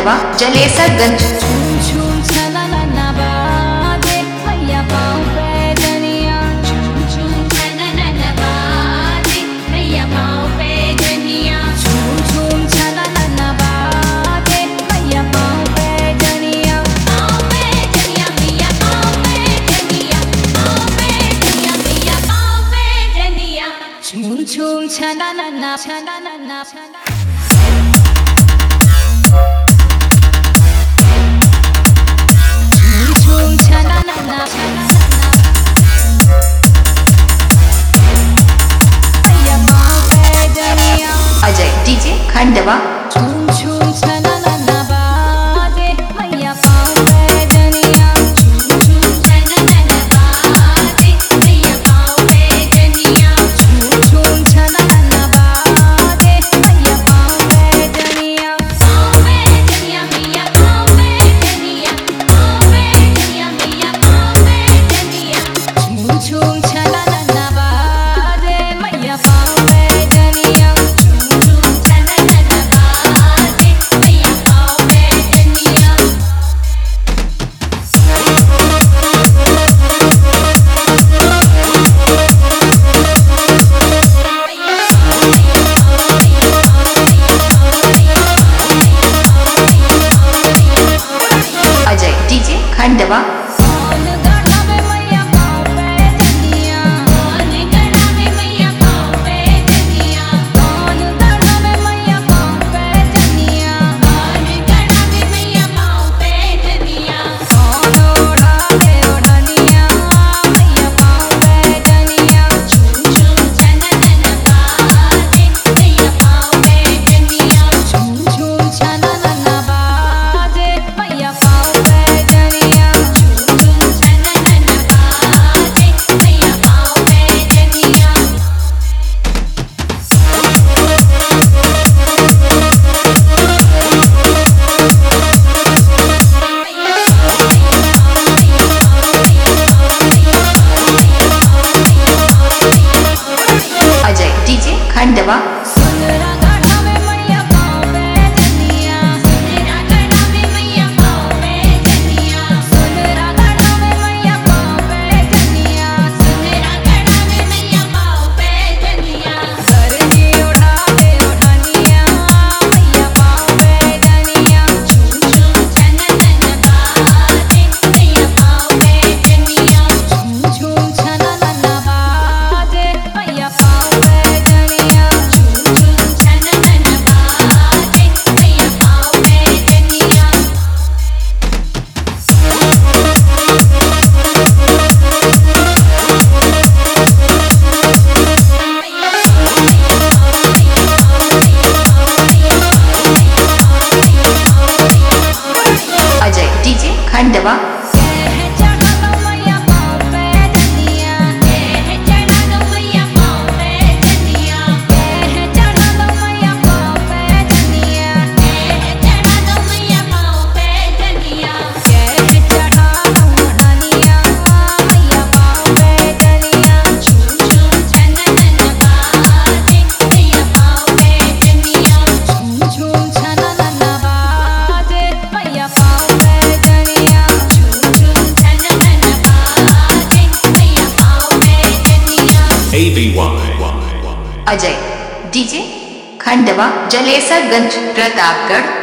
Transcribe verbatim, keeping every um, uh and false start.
Khandwa Jalesarganj. Chum chana na na chana na na chana chum chana na na chana भैया पाँव पे जनिया Ajay DJ Khandwa. chum chum chana na na बाजे भैया पाँव पे जनिया chum chum chana na na बाजे भैया पाँव पे जनिया chum chum chana na na बाजे भैया पाँव पे जनिया पाँव पे जनिया भैया पाँव पे जनिया पाँव पे जनिया भैया पाँव पे जनिया chum chum chana na na बाजे भैया पाँव पे जनिया chum chum chana na na बाजे भैया पाँव पे जनिया अजय डीजे खंडवा। कौन गढ़ावे मैया पाँव पे जनिया कौन गढ़ावे मैया पाँव पे जनिया कौन गढ़ावे मैया पाँव पे जनिया कौन गढ़ावे मैया पाँव पे जनिया कौन ओढ़ावे ओढ़निया मैया पाँव पे जनिया चुम चुम चना नना बाजे मैया पाँव पे जनिया चुम चुम चना नना बाजे मैया पाँव पे जनिया चुम चुम चना नना बाजे मैया पाँव पे जनिया अजय डीजे खंडवा। सुनरा गढ़ावे मैया पाँव पे जनिया सुनरा गढ़ावे मैया पाँव पे जनिया सुनरा गढ़ावे मैया पाँव पे जनिया सुनरा गढ़ावे मैया पाँव पे जनिया सरजी ओढ़ावे ओढ़निया मैया पाँव पे जनिया चुम चुम चना नना बाजे मैया पाँव पे जनिया चुम चुम चना नना बाजे मैया पाँव पे जनिया चुम चुम चना नना बाजे मैया पाँव पे जनिया अजय डीजे खंडवा। कह चढ़ा लो मैया पाँव पे जनिया कह चढ़ा लो मैया पाँव पे जनिया कह चढ़ा लो मैया पाँव पे जनिया कह चढ़ा लो मैया पाँव पे जनिया कह चढ़ा लो ओढ़निया मैया पाँव पे जनिया चुम चुम चना नना बाजे मैया पाँव पे जनिया चुम चुम चना नना बाजे मैया पाँव पे जनिया चुम चुम चना नना बाजे मैया पाँव पे जनिया A B Y Ajay DJ Khandwa Jalesarganj Pratapgarh.